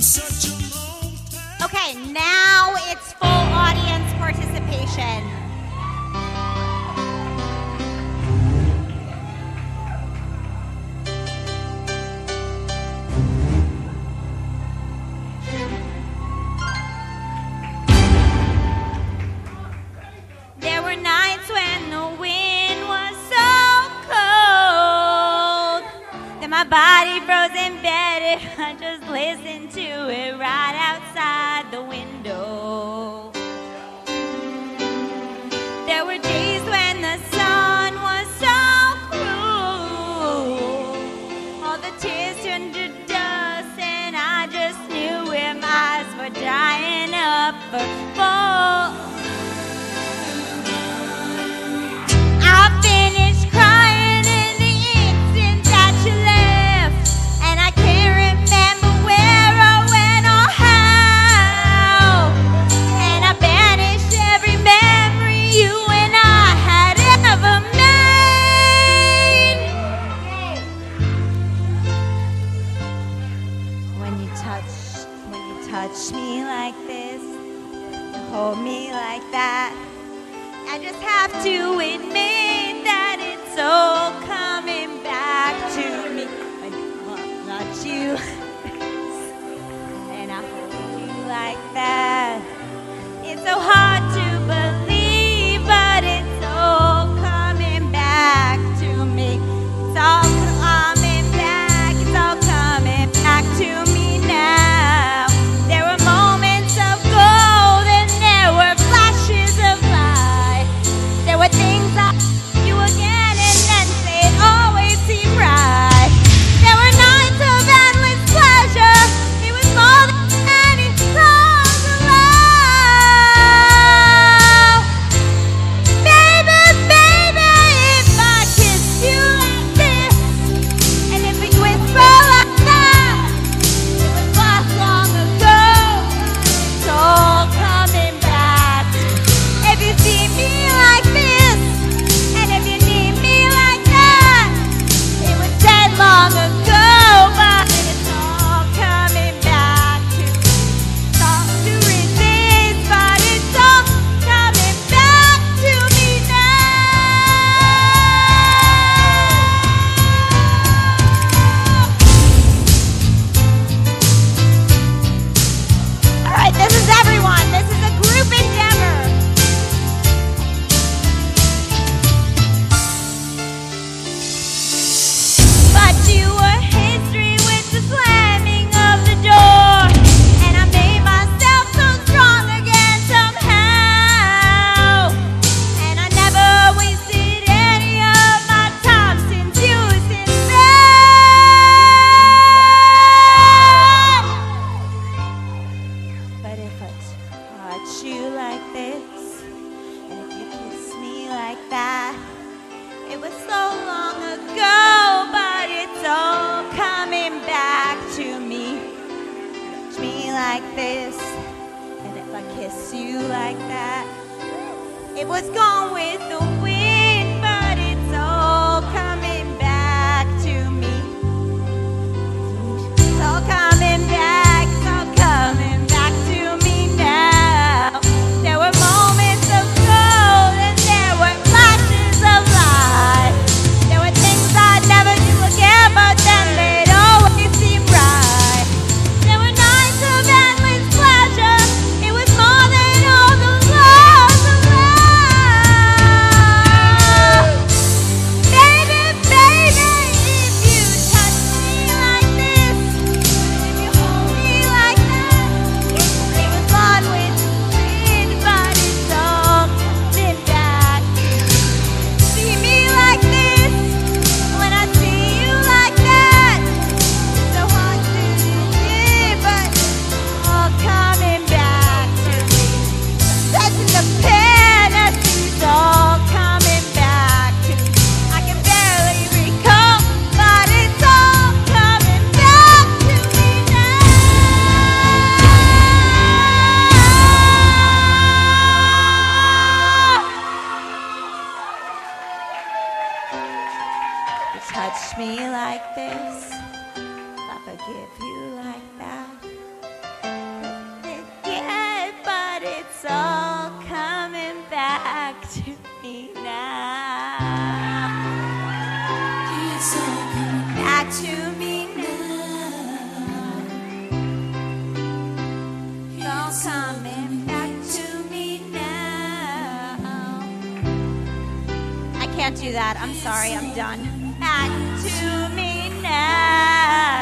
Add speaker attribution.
Speaker 1: Okay, now it's full audience participation. There were nights when the wind was so cold that my body froze in bed if I just listened to it right outside the window. There were days when the sun was so cruel, all the tears turned to dust, and I just knew where my eyes were drying up for fall. I finished crying in the instant that you left, and I can't remember where or when or how. And I banished every memory you and I had ever made. When you touch me like this, you hold me like that, I just have to admit that it's all coming back to me. When I touch you and I hold you like that, it's so hard to believe, but it's all coming back to me. It's all coming back, it's all coming back to me now. There were moments of gold and there were flashes of light. There were things I you again and then they'd always seem right. There were nights of endless pleasure. It was more than any songs aloud. Baby, baby, if I kissed you like this, and if we whisper like that, it was last long ago. It's all coming back. If you see me like this, and if you need me like that, it was dead long ago, but it's all coming back to me. It's hard to resist, but it's all coming back to me now. All right, this is everyone. This is a group endeavor. But you were history with the slamming of the door, and I made myself so strong again somehow. And I never wasted any of my time since you since then. But if I touch you like this, and if you kiss me like that, it was so long ago, but it's all coming back to me. Touch me like this, and if I kiss you like that, it was gone with the wind, but it's all coming back to me. It's all coming back, it's all coming back to me now. There were moments of gold and there were flashes of light. There were things I'd never do again, but then they'd always seem right. There were nights of endless pleasure. It was more than all the loves of life. to me now.
Speaker 2: It's all coming
Speaker 1: Back to me now. It's all coming back to me now. I can't do that. I'm sorry. I'm done. Back to me now.